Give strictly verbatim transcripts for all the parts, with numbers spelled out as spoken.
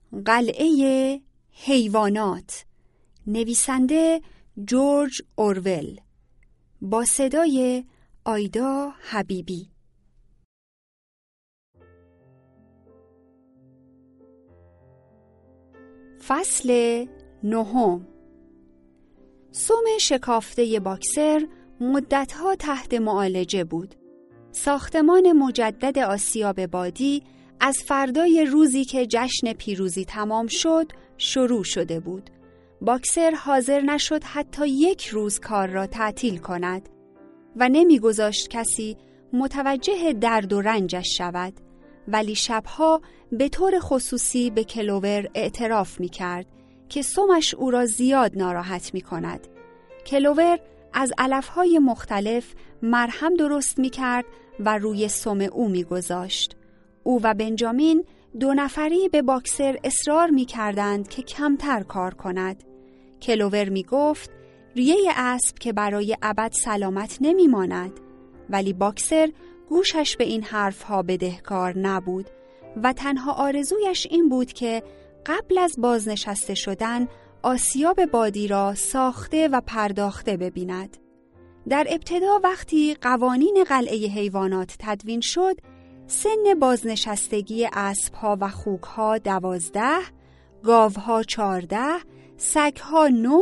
قلعه حیوانات، نویسنده جورج اورول، با صدای آیدا حبیبی. فصل نهم. سم شکافته باکسر مدتها تحت معالجه بود. ساختمان مجدد آسیاب بادی از فردای روزی که جشن پیروزی تمام شد شروع شده بود. باکسر حاضر نشد حتی یک روز کار را تعطیل کند و نمیگذاشت کسی متوجه درد و رنجش شود، ولی شبها به طور خصوصی به کلوور اعتراف می‌کرد که سمش او را زیاد ناراحت می‌کند. کلوور از علف‌های مختلف مرهم درست می‌کرد و روی سم او می‌گذاشت. او و بنجامین دو نفری به باکسر اصرار می‌کردند که کمتر کار کند. کلوور می‌گفت ریه اسب که برای ابد سلامت نمی‌ماند، ولی باکسر گوشش به این حرف‌ها بدهکار نبود و تنها آرزویش این بود که قبل از بازنشسته شدن آسیاب بادی را ساخته و پرداخته ببیند. در ابتدا وقتی قوانین قلعه حیوانات تدوین شد، سن بازنشستگی اسب‌ها و خوک‌ها دوازده، گاوها چهارده، سگ‌ها نه،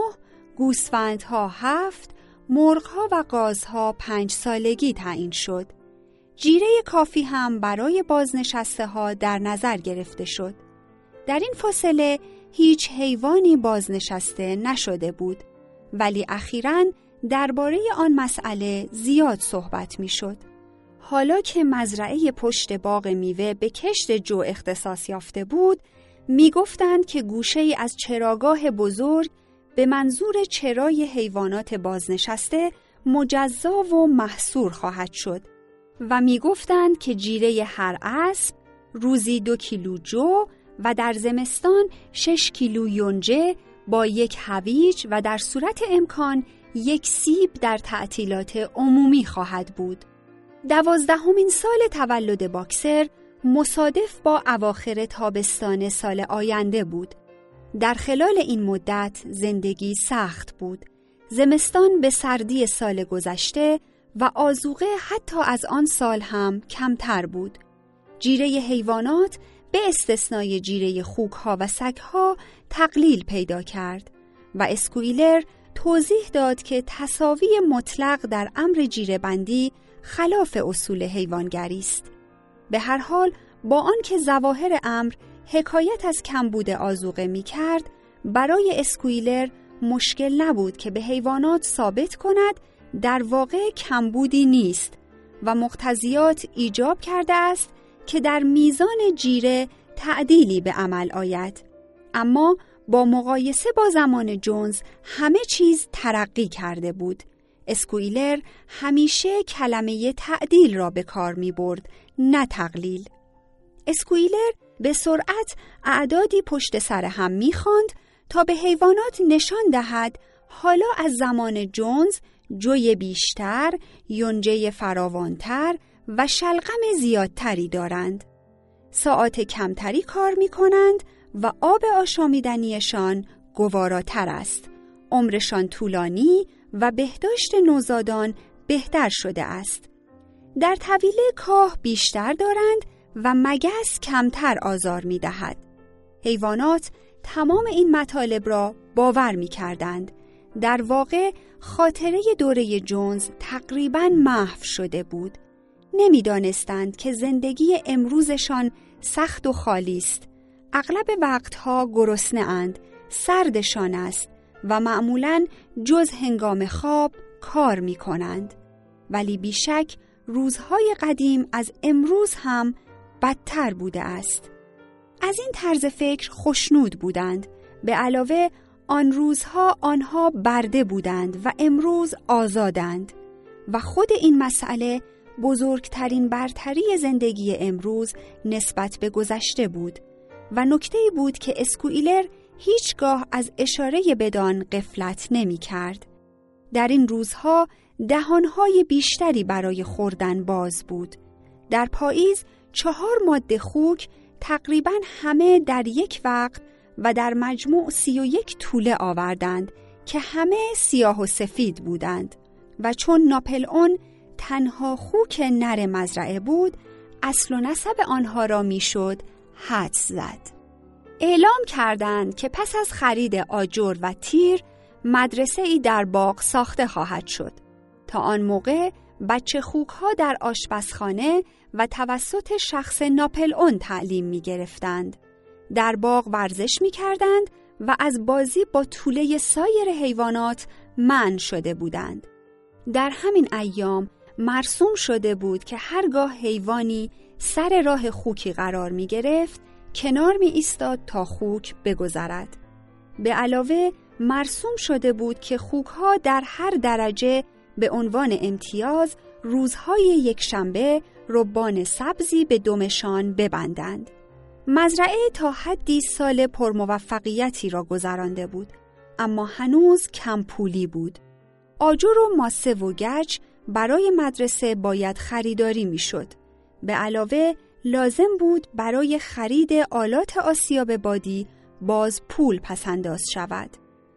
گوسفندها هفت، مرغ‌ها و قازها پنج سالگی تعیین شد. جیره کافی هم برای بازنشسته ها در نظر گرفته شد. در این فاصله هیچ حیوانی بازنشسته نشده بود، ولی اخیراً درباره آن مسئله زیاد صحبت می شد. حالا که مزرعه پشت باغ میوه به کشت جو اختصاص یافته بود، می گفتند که گوشه‌ای از چراگاه بزرگ به منظور چرای حیوانات بازنشسته مجزا و محصور خواهد شد و می گفتند که جیره هر اسب روزی دو کیلو جو و در زمستان شش کیلو یونجه با یک هویج و در صورت امکان یک سیب در تعطیلات عمومی خواهد بود. دوازدهمین سال تولد باکسر مصادف با اواخر تابستان سال آینده بود. در خلال این مدت زندگی سخت بود. زمستان به سردی سال گذشته و آذوقه حتی از آن سال هم کمتر بود. جیره حیوانات به استثنای جیره خوک‌ها و سگ‌ها تقلیل پیدا کرد و اسکویلر توضیح داد که تساوی مطلق در امر جیره بندی خلاف اصول حیوانگری است. به هر حال با آنکه ظواهر امر حکایت از کمبود آذوقه می‌کرد، برای اسکویلر مشکل نبود که به حیوانات ثابت کند در واقع کمبودی نیست و مقتضیات ایجاب کرده است که در میزان جیره تعدیلی به عمل آید. اما با مقایسه با زمان جونز همه چیز ترقی کرده بود. اسکویلر همیشه کلمه تعدیل را به کار می برد، نه تقلیل. اسکویلر به سرعت اعدادی پشت سر هم می خواند تا به حیوانات نشان دهد حالا از زمان جونز جوی بیشتر، یونجه فراوانتر و شلغم زیادتری دارند. ساعات کمتری کار می کنند و آب آشامیدنیشان گواراتر است. عمرشان طولانی و بهداشت نوزادان بهتر شده است. در طویله کاه بیشتر دارند و مگس کمتر آزار می دهد. حیوانات تمام این مطالب را باور می کردند. در واقع خاطره دوره جونز تقریباً محو شده بود. نمی دانستند که زندگی امروزشان سخت و خالی است. اغلب وقتها گرسنه اند، سردشان است و معمولاً جز هنگام خواب کار می کنند. ولی بیشک روزهای قدیم از امروز هم بدتر بوده است. از این طرز فکر خوشنود بودند. به علاوه آن روزها آنها برده بودند و امروز آزادند و خود این مسئله بزرگترین برتری زندگی امروز نسبت به گذشته بود و نکته‌ای بود که اسکویلر هیچگاه از اشاره بدان غفلت نمی کرد. در این روزها دهانهای بیشتری برای خوردن باز بود. در پاییز چهار ماده خوک تقریباً همه در یک وقت و در مجموع سی و یک توله آوردند که همه سیاه و سفید بودند و چون ناپلئون تنها خوک نر مزرعه بود، اصل و نسب آنها را میشد حدس زد. اعلام کردند که پس از خرید آجر و تیر مدرسه ای در باغ ساخته خواهد شد. تا آن موقع بچه خوک‌ها در آشپزخانه و توسط شخص ناپلئون تعلیم می گرفتند. در باغ ورزش می کردند و از بازی با توله سایر حیوانات منع شده بودند. در همین ایام مرسوم شده بود که هرگاه حیوانی سر راه خوکی قرار می گرفت، کنار می ایستاد تا خوک بگذرد. به علاوه مرسوم شده بود که خوک‌ها در هر درجه به عنوان امتیاز روزهای یک شنبه ربان سبزی به دمشان ببندند. مزرعه تا حدی سال پرموفقیتی را گذرانده بود، اما هنوز کم پولی بود. آجر و ماسه و گچ برای مدرسه باید خریداری میشد. به علاوه لازم بود برای خرید آلات آسیاب بادی باز پول پسنداز شود.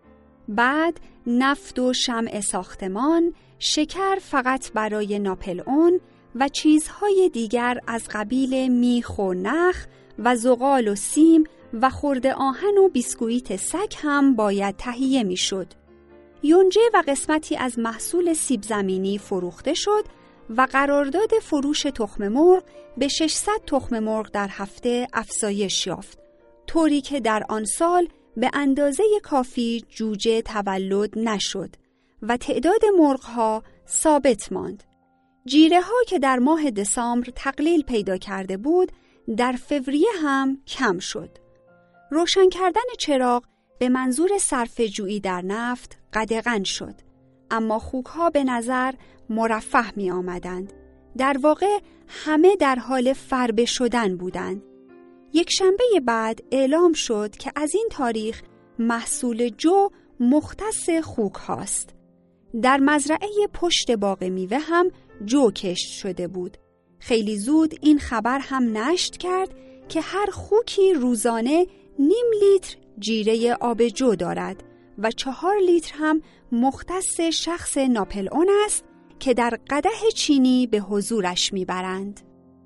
بعد نفت و شمع ساختمان، شکر فقط برای ناپلئون و چیزهای دیگر از قبیل میخ و نخ و زغال و سیم و خرده آهن و بیسکویت سگ هم باید تهیه میشد. یونجه و قسمتی از محصول سیب زمینی فروخته شد و قرارداد فروش تخم مرغ به ششصد تخم مرغ در هفته افزایش یافت، طوری که در آن سال به اندازه کافی جوجه تولد نشد و تعداد مرغ‌ها ثابت ماند. جیره ها که در ماه دسامبر تقلیل پیدا کرده بود، در فوریه هم کم شد. روشن کردن چراغ به منظور صرفه‌جویی در نفت قدغن شد، اما خوک‌ها به نظر مرفه می آمدند. در واقع همه در حال فربه شدن بودند. یک شنبه بعد اعلام شد که از این تاریخ محصول جو مختص خوک هاست. در مزرعه پشت باغ میوه هم جو کشت شده بود. خیلی زود این خبر هم نشر کرد که هر خوکی روزانه نیم لیتر جیره آب جو دارد و چهار لیتر هم مختص شخص ناپلئون است که در قدح چینی به حضورش میبرند.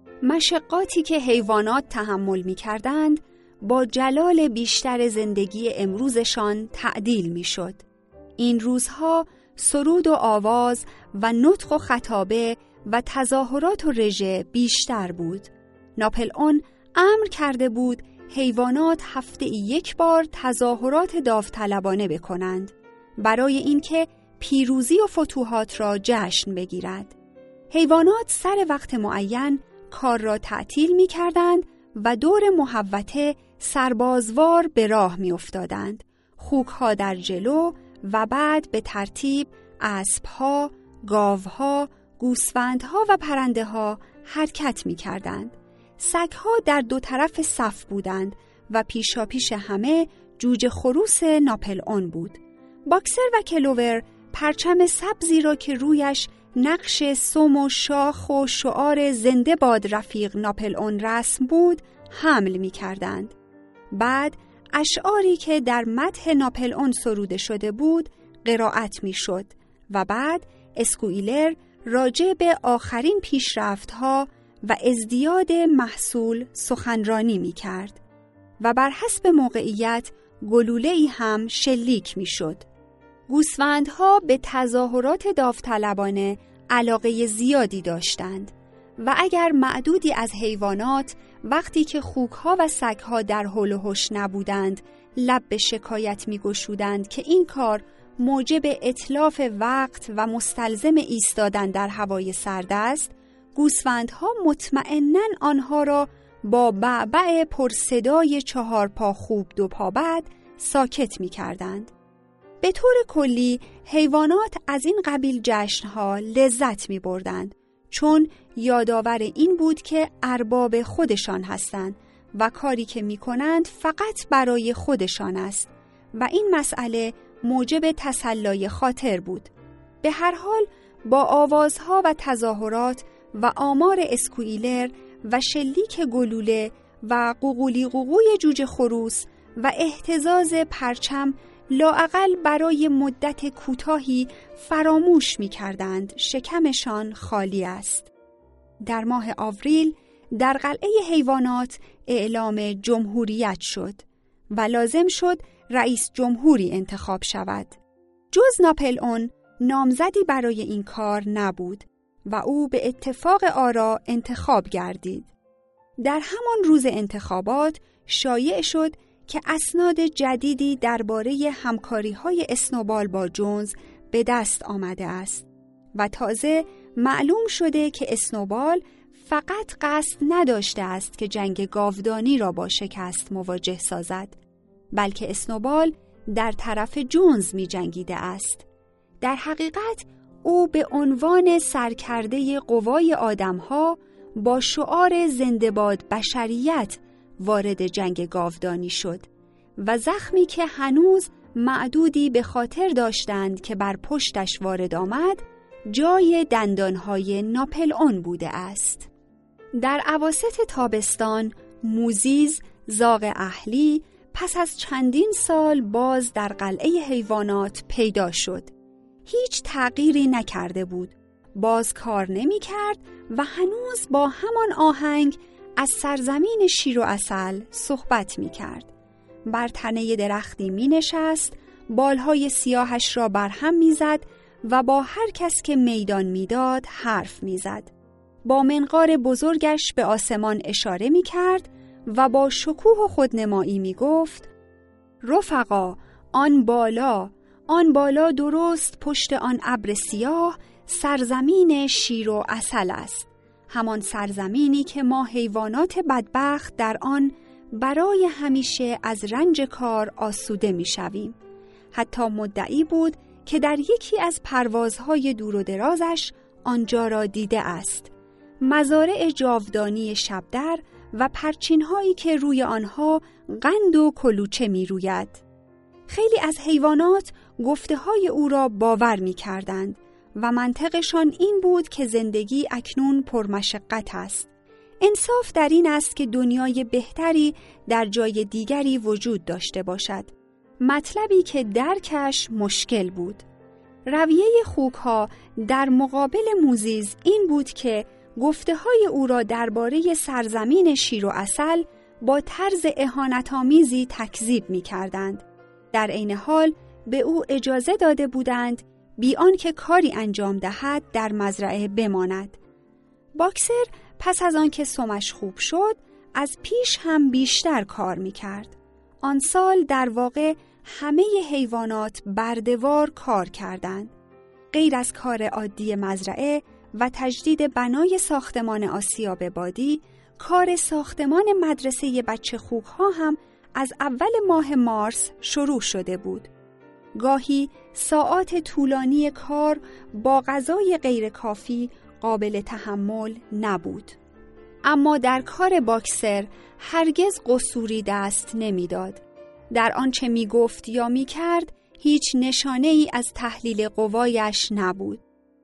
مشقاتی که حیوانات تحمل می‌کردند با جلال بیشتر زندگی امروزشان تعدیل می‌شد. این روزها سرود و آواز و نطق و خطابه و تظاهرات و رژه بیشتر بود. ناپلئون امر کرده بود حیوانات هفته یک بار تظاهرات داوطلبانه بکنند برای اینکه پیروزی و فتوحات را جشن بگیرد. حیوانات سر وقت معین کار را تعطیل می کردند و دور محوطه سربازوار به راه می افتادند. خوک‌ها در جلو و بعد به ترتیب اسب‌ها، گاوها، گوسفندها و پرنده‌ها حرکت می کردند. سگ‌ها در دو طرف صف بودند و پیشا پیش همه جوجه خروس ناپلئون بود. باکسر و کلوور پرچم سبزی را که رویش نقش سم و شاخ و شعار زنده باد رفیق ناپلئون رسم بود حمل می کردند. بعد اشعاری که در مدح ناپلئون سروده شده بود قرائت می شد و بعد اسکوئیلر راجع به آخرین پیشرفت‌ها و ازدیاد محصول سخنرانی می کرد و بر حسب موقعیت گلوله‌ای هم شلیک می شد. گوسفندها به تظاهرات داوطلبانه علاقه زیادی داشتند و اگر معدودی از حیوانات وقتی که خوک‌ها و سگ‌ها در حول و حوش نبودند لب به شکایت می‌گشودند که این کار موجب اتلاف وقت و مستلزم ایستادن در هوای سرد است، گوسفندها مطمئناً آنها را با بعبع پرصدای چهار پا خوب دو پا بد ساکت می‌کردند. به طور کلی حیوانات از این قبیل جشنها لذت می بردند، چون یادآور این بود که ارباب خودشان هستند و کاری که می کنند فقط برای خودشان است و این مسئله موجب تسلای خاطر بود. به هر حال با آوازها و تظاهرات و آمار اسکوئیلر و شلیک گلوله و قوقولی قوقوی جوجه خروس و اهتزاز پرچم لااقل برای مدت کوتاهی فراموش می‌کردند شکمشان خالی است. در ماه آوریل در قلعه حیوانات اعلام جمهوریت شد و لازم شد رئیس جمهوری انتخاب شود. جز ناپلئون نامزدی برای این کار نبود و او به اتفاق آرا انتخاب گردید. در همان روز انتخابات شایع شد که اسناد جدیدی درباره همکاری‌های اسنوبال با جونز به دست آمده است و تازه معلوم شده که اسنوبال فقط قصد نداشته است که جنگ گاودانی را با شکست مواجه سازد، بلکه اسنوبال در طرف جونز می جنگیده است. در حقیقت او به عنوان سرکرده قوای آدمها با شعار زنده باد بشریت وارد جنگ گاودانی شد و زخمی که هنوز معدودی به خاطر داشتند که بر پشتش وارد آمد جای دندانهای ناپلئون بوده است. در اواسط تابستان موزیز زاغ اهلی پس از چندین سال باز در قلعه حیوانات پیدا شد. هیچ تغییری نکرده بود. باز کار نمی کرد و هنوز با همان آهنگ از سرزمین شیر و عسل صحبت می کرد. بر تنه درختی می نشست، بالهای سیاهش را برهم می زد و با هر کس که میدان می داد حرف می زد. با منقار بزرگش به آسمان اشاره می کرد و با شکوه و خودنمایی می گفت: رفقا، آن بالا، آن بالا درست پشت آن ابر سیاه سرزمین شیر و عسل است. همان سرزمینی که ما حیوانات بدبخت در آن برای همیشه از رنج کار آسوده می شویم. حتی مدعی بود که در یکی از پروازهای دور و درازش آنجا را دیده است. مزارع جاودانی شبدر و پرچین‌هایی که روی آنها قند و کلوچه می روید. خیلی از حیوانات گفته‌های او را باور می کردند و منطقشان این بود که زندگی اکنون پرمشقت است. انصاف در این است که دنیای بهتری در جای دیگری وجود داشته باشد. مطلبی که درکش مشکل بود. رویه خوک‌ها در مقابل موزیز این بود که گفته‌های او را درباره سرزمین شیر و عسل با طرز اهانت‌آمیزی تکذیب می‌کردند. در عین حال به او اجازه داده بودند بی آنکه کاری انجام دهد در مزرعه بماند. باکسر پس از آنکه سمش خوب شد از پیش هم بیشتر کار می‌کرد. آن سال در واقع همه حیوانات برده‌وار کار کردند. غیر از کار عادی مزرعه و تجدید بنای ساختمان آسیاب بادی، کار ساختمان مدرسه بچه خوک‌ها هم از اول ماه مارس شروع شده بود. گاهی ساعات طولانی کار با غذای غیر کافی قابل تحمل نبود. اما در کار باکسر هرگز قصوری دست نمیداد. در آنچه می گفت یا می کرد هیچ نشانه ای از تحلیل قوایش نبود.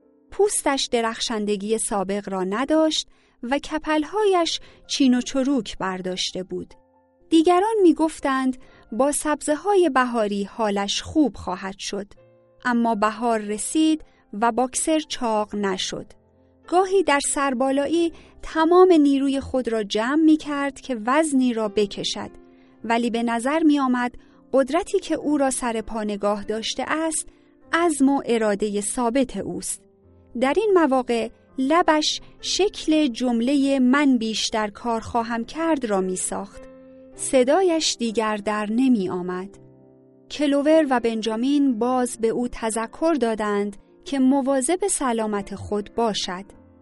پوستش درخشندگی سابق را نداشت و کپلهایش چین و چروک برداشته بود. دیگران می گفتند با سبزه‌های بهاری حالش خوب خواهد شد. اما بهار رسید و باکسر چاق نشد. گاهی در سربالایی تمام نیروی خود را جمع می کرد که وزنی را بکشد، ولی به نظر می آمد قدرتی که او را سر پا نگاه داشته است عزم و اراده ثابت اوست. در این مواقع لبش شکل جمله من بیشتر کار خواهم کرد را می ساخت. صدایش دیگر در نمی آمد. کلوور و بنجامین باز به او تذکر دادند که مواظب سلامت خود باشد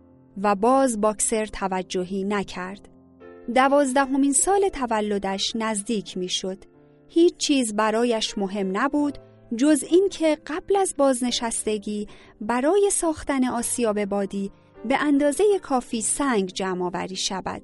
و باز باکسر توجهی نکرد. دوازدهمین سال تولدش نزدیک می شد. هیچ چیز برایش مهم نبود جز این که قبل از بازنشستگی برای ساختن آسیاب بادی به اندازه کافی سنگ جمع آوری شود.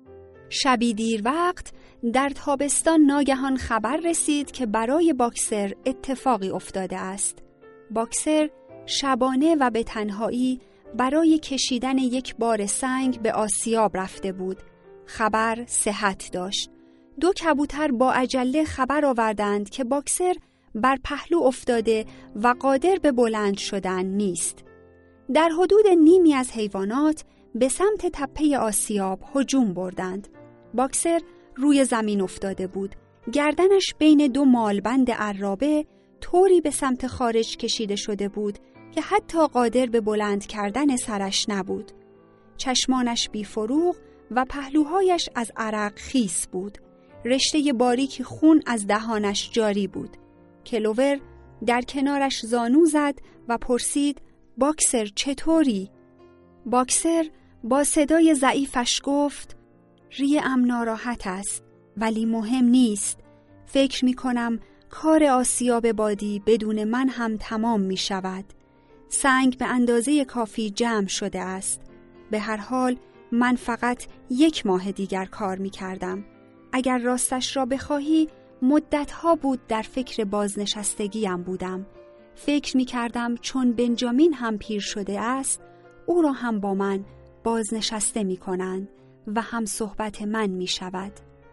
شبی دیر وقت در تابستان ناگهان خبر رسید که برای باکسر اتفاقی افتاده است. باکسر شبانه و به تنهایی برای کشیدن یک بار سنگ به آسیاب رفته بود خبر صحت داشت. دو کبوتر با عجله خبر آوردند که باکسر بر پهلو افتاده و قادر به بلند شدن نیست. در حدود نیمی از حیوانات به سمت تپه آسیاب هجوم بردند. باکسر روی زمین افتاده بود. گردنش بین دو مالبند عرابه طوری به سمت خارج کشیده شده بود که حتی قادر به بلند کردن سرش نبود. چشمانش بیفروغ و پهلوهایش از عرق خیس بود. رشته باریک خون از دهانش جاری بود. کلوور در کنارش زانو زد و پرسید: باکسر چطوری؟ باکسر با صدای ضعیفش گفت: ریه‌ام ناراحت است، ولی مهم نیست. فکر می کنم کار آسیاب بادی بدون من هم تمام می شود. سنگ به اندازه کافی جمع شده است. به هر حال من فقط یک ماه دیگر کار می کردم. اگر راستش را بخواهی مدتها بود در فکر بازنشستگیم بودم. فکر می کردم چون بنجامین هم پیر شده است، او را هم با من بازنشسته می کنند و هم صحبت من می شود.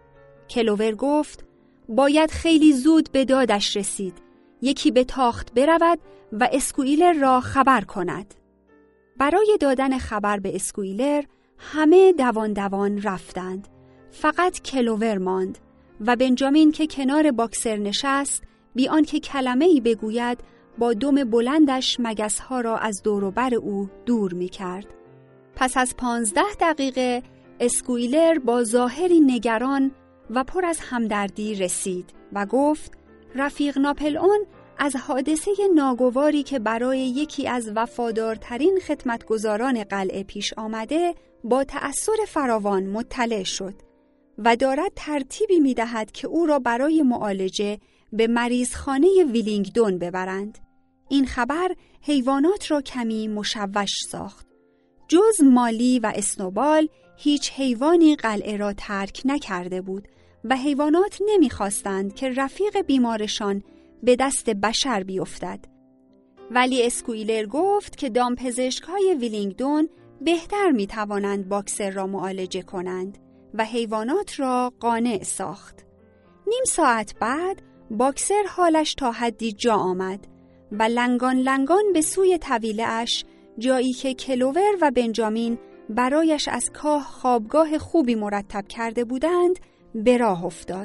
کلوور گفت: باید خیلی زود به دادش رسید. یکی به تاخت برود و اسکویلر را خبر کند. برای دادن خبر به اسکویلر همه دوان دوان رفتند. فقط کلوور ماند و بنجامین که کنار باکسر نشست بی آنکه کلمه‌ای بگوید با دم بلندش مگس‌ها را از دور و بر او دور می کرد. پس از پانزده دقیقه اسکویلر با ظاهری نگران و پر از همدردی رسید و گفت: رفیق ناپلئون از حادثه ناگواری که برای یکی از وفادارترین خدمتگزاران قلعه پیش آمده با تأثر فراوان مطلع شد و دارد ترتیبی می دهد که او را برای معالجه به مریضخانه ویلینگدون ببرند. این خبر حیوانات را کمی مشوش ساخت. جز مالی و اسنوبال هیچ حیوانی قلعه را ترک نکرده بود و حیوانات نمی‌خواستند که رفیق بیمارشان به دست بشر بیفتد. ولی اسکویلر گفت که دامپزشک‌های ویلینگدون بهتر می‌توانند باکسر را معالجه کنند و حیوانات را قانع ساخت. نیم ساعت بعد باکسر حالش تا حدی جا آمد و لنگان لنگان به سوی طویله اش، جایی که کلوور و بنجامین برایش از کاه خوابگاه خوبی مرتب کرده بودند، به راه افتاد.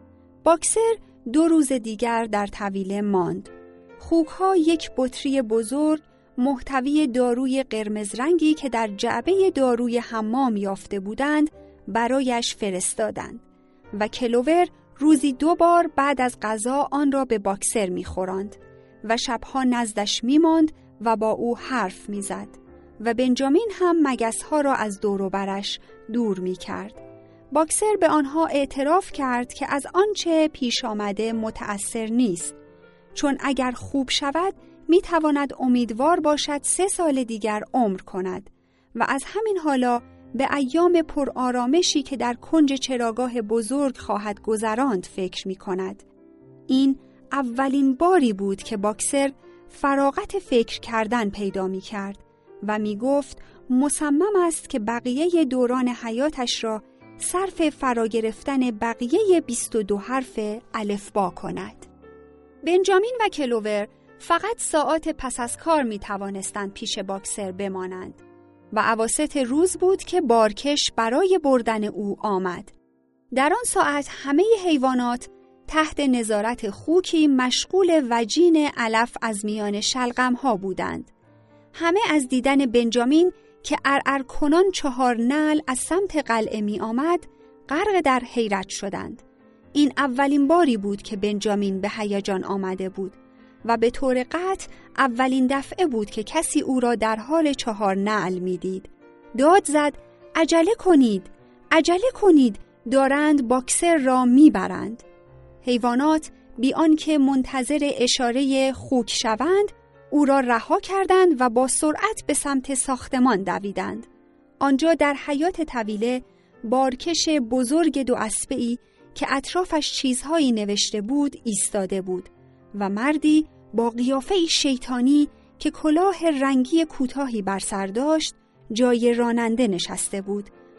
باکسر دو روز دیگر در طویله ماند. خوک‌ها یک بطری بزرگ محتوی داروی قرمز رنگی که در جعبه داروی حمام یافته بودند برایش فرستادند و کلوور روزی دو بار بعد از غذا آن را به باکسر می‌خوراند و شبها نزدش می‌ماند و با او حرف می‌زد و بنجامین هم مگس‌ها را از دور و برش دور می‌کرد. باکسر به آنها اعتراف کرد که از آنچه پیش آمده متأثر نیست، چون اگر خوب شود می‌تواند امیدوار باشد سه سال دیگر عمر کند و از همین حالا به ایام پرآرامشی که در کنج چراگاه بزرگ خواهد گذراند فکر می‌کند. این اولین باری بود که باکسر فراغت فکر کردن پیدا می‌کرد و می‌گفت مصمم است که بقیه دوران حیاتش را صرف فرا گرفتن بقیه بیست و دو حرف الفبا کند. بنجامین و کلوور فقط ساعات پس از کار می‌توانستند پیش باکسر بمانند و اواسط روز بود که بارکش برای بردن او آمد. در آن ساعت همه حیوانات تحت نظارت خوکی مشغول وجین علف از میان شلغم‌ها بودند. همه از دیدن بنجامین که ارعر کنان چهار نعل از سمت قلعه می آمد غرق در حیرت شدند. این اولین باری بود که بنجامین به هیجان آمده بود و به طور قطع اولین دفعه بود که کسی او را در حال چهار نعل می دید. داد زد: عجله کنید، عجله کنید، دارند باکسر را می برند. حیوانات بی آنکه منتظر اشاره خوک شوند او را رها کردند و با سرعت به سمت ساختمان دویدند. آنجا در حیاط طویله بارکش بزرگ دو اسبه‌ای که اطرافش چیزهایی نوشته بود ایستاده بود و مردی با قیافه‌ای شیطانی که کلاه رنگی کوتاهی بر سر داشت جای راننده نشسته بود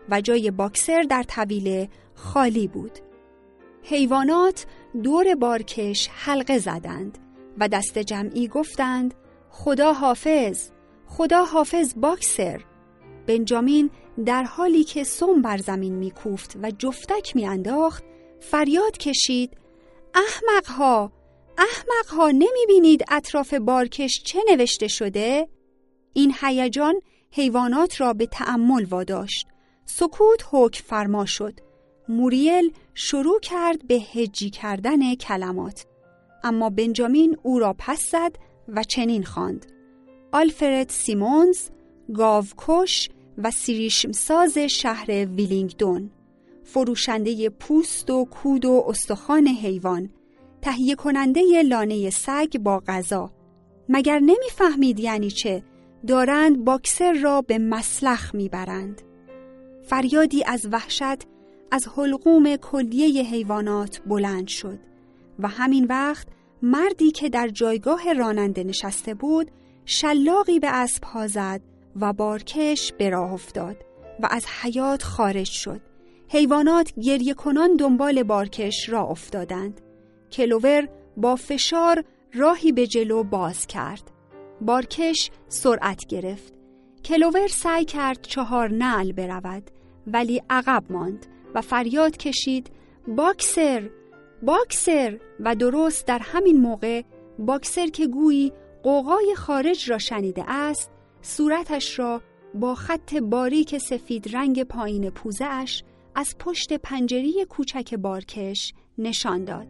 و جای باکسر در طویله خالی بود. حیوانات دور بارکش حلقه زدند و دست جمعی گفتند خدا حافظ، خدا حافظ باکسر. بنجامین در حالی که سم بر زمین میکوفت و جفتک میانداخت فریاد کشید احمقها، احمقها، نمیبینید اطراف بارکش چه نوشته شده؟ این هیجان حیوانات را به تأمل واداشت. سکوت حکم فرما شد. موریل شروع کرد به هجی کردن کلمات، اما بنجامین او را پس زد و چنین خواند: آلفرد سیمونز، گاوکش و سیریشمساز شهر ویلینگدون، فروشنده پوست و کود و استخوان حیوان، تهیه کننده لانه سگ با غذا. مگر نمیفهمید یعنی چه؟ دارند باکسر را به مسلخ میبرند. فریادی از وحشت از حلقوم کلیه حیوانات بلند شد و همین وقت مردی که در جایگاه راننده نشسته بود شلاقی به اسب‌ها زد و بارکش به راه افتاد و از حیاط خارج شد. حیوانات گریه کنان دنبال بارکش را افتادند. کلوور با فشار راهی به جلو باز کرد. بارکش سرعت گرفت. کلوور سعی کرد چهار نعل برود ولی عقب ماند و فریاد کشید باکسر، باکسر. و درست در همین موقع باکسر که گویی غوغای خارج را شنیده است صورتش را با خط باریک سفید رنگ پایین پوزه‌اش از پشت پنجره کوچک بارکش نشان داد.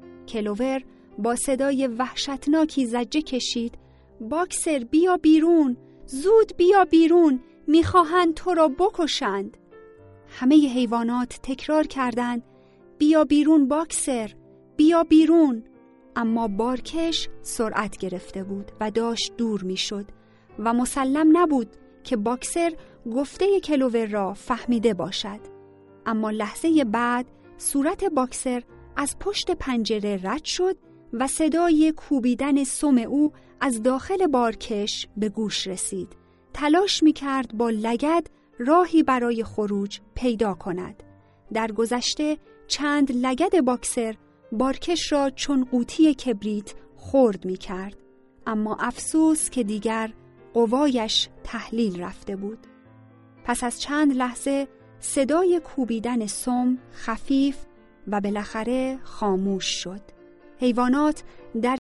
کلوور با صدای وحشتناکی زجه کشید باکسر بیا بیرون، زود بیا بیرون، میخواهند تو را بکشند. همه حیوانات تکرار کردند بیا بیرون باکسر، بیا بیرون. اما بارکش سرعت گرفته بود و داشت دور میشد و مسلم نبود که باکسر گفته کلوور را فهمیده باشد. اما لحظه بعد صورت باکسر از پشت پنجره رد شد و صدای کوبیدن سم او از داخل بارکش به گوش رسید. تلاش می‌کرد با لگد راهی برای خروج پیدا کند. در گذشته چند لگد باکسر بارکش را چون قوطی کبریت خرد می‌کرد، اما افسوس که دیگر قوایش تحلیل رفته بود. پس از چند لحظه صدای کوبیدن سم خفیف و بالاخره خاموش شد. حیوانات در